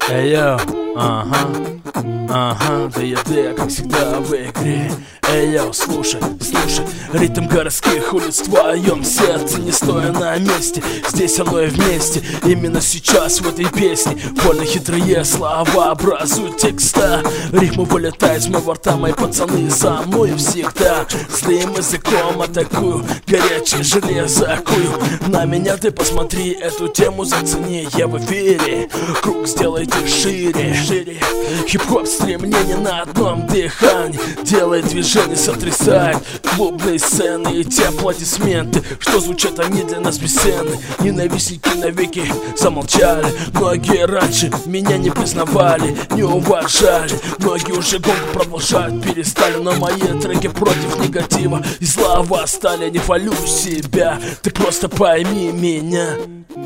Эй, йоу, да я, как всегда в игре. Эй, йоу, слушай, ритм городских улиц в твоем сердце, не стоя на месте. Здесь оно и вместе, именно сейчас в этой песне. Больно хитрые слова образуют текста. Рифмы вылетают из моего рта, мои пацаны со мной всегда. Злым языком атакую, горячее железо кую. На меня ты посмотри, эту тему зацени. Я в эфире, круг сделайте шире. Хип-хоп стремление на одном дыхании, делает движение, сотрясает клубные сцены и те аплодисменты, что звучат они для нас бесценны. Ненавистники навеки замолчали. Многие раньше меня не признавали, не уважали. Многие уже гонку продолжают, перестали. Но мои треки против негатива и зла восстали. Не хвалю себя, ты просто пойми меня.